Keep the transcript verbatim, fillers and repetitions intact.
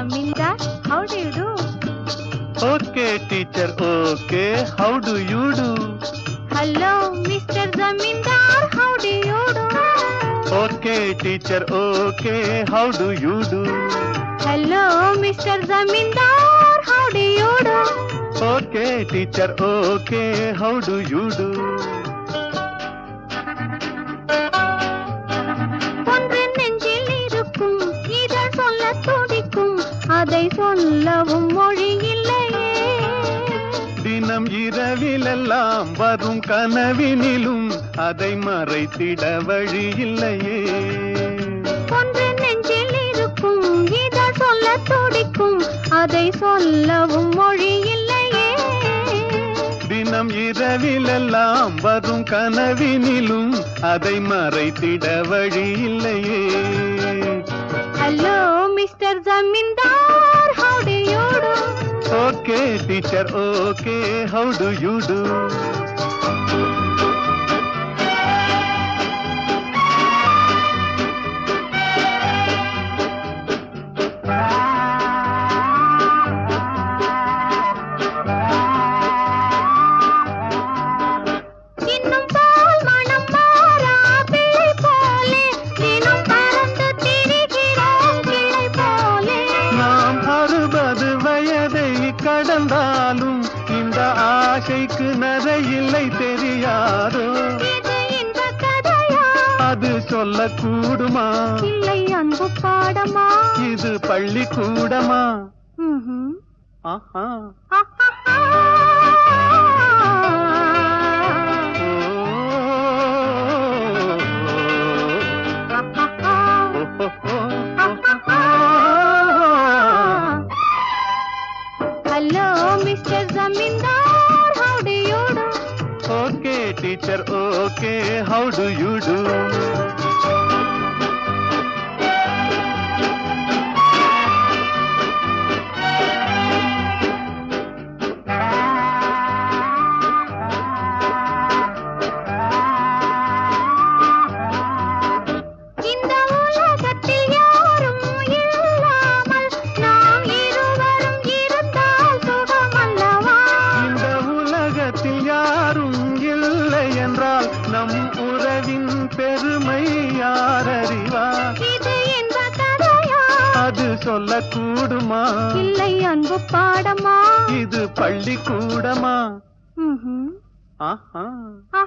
Zamindar, how do you do? Okay, teacher, okay, how do you do? Hello, Mister Zamindar, how do you do? Okay, teacher, okay, how do you do? Hello, Mister Zamindar, how do you do? Okay, teacher, okay, how do you do? ஒன்று நெஞ்சில் இருக்கும் இதழ் சொல்ல துடிக்கும் அதை சொல்லவும் மொழி இல்லையே தினம் இரவிலெல்லாம் வரும் கனவினிலும் அதை மறைத்திட வழி இல்லையே ஒன்று நெஞ்சில் இருக்கும் இதழ் சொல்ல துடிக்கும் அதை சொல்லவும் மொழி இல்லையே தினம் இரவிலெல்லாம் வரும் கனவினிலும் அதை மறைத்திட வழி இல்லையே Hello, Mister Zamindar, how do you do? Okay, teacher, okay, how do you do? இன்னும் பால் மனம் மாறா பிள்ளை போலே தினம் பறந்து திரிகிறோம் கிளை போலே நாம் அறுபது வயதை கடந்தாலும் இந்த ஆசைக்கு நரையில்லை தெரியாதோ இது இந்த கதையா அது சொல்லக்கூடுமா இல்லை அன்பு பாடமா இது பள்ளிக்கூடமா ம்ஹும். ஆஹா ஆஹாஹா. Hello, Mister Zamindar, how do you do? Okay, teacher, okay, how do you do? இந்த உலகத்தில் யாரும் இல்லாமல் நாம் இருவரும் இருந்தால் சுகமல்லவா இந்த உலகத்தில் யாரும் இல்லை என்றால் நம் உறவின் பெருமை யார் அறிவார் இது இந்த கதையா அது சொல்லக்கூடுமா இல்லை அன்பு பாடமா இது பள்ளிக்கூடமா ம்ஹும். ஆஹா ஆ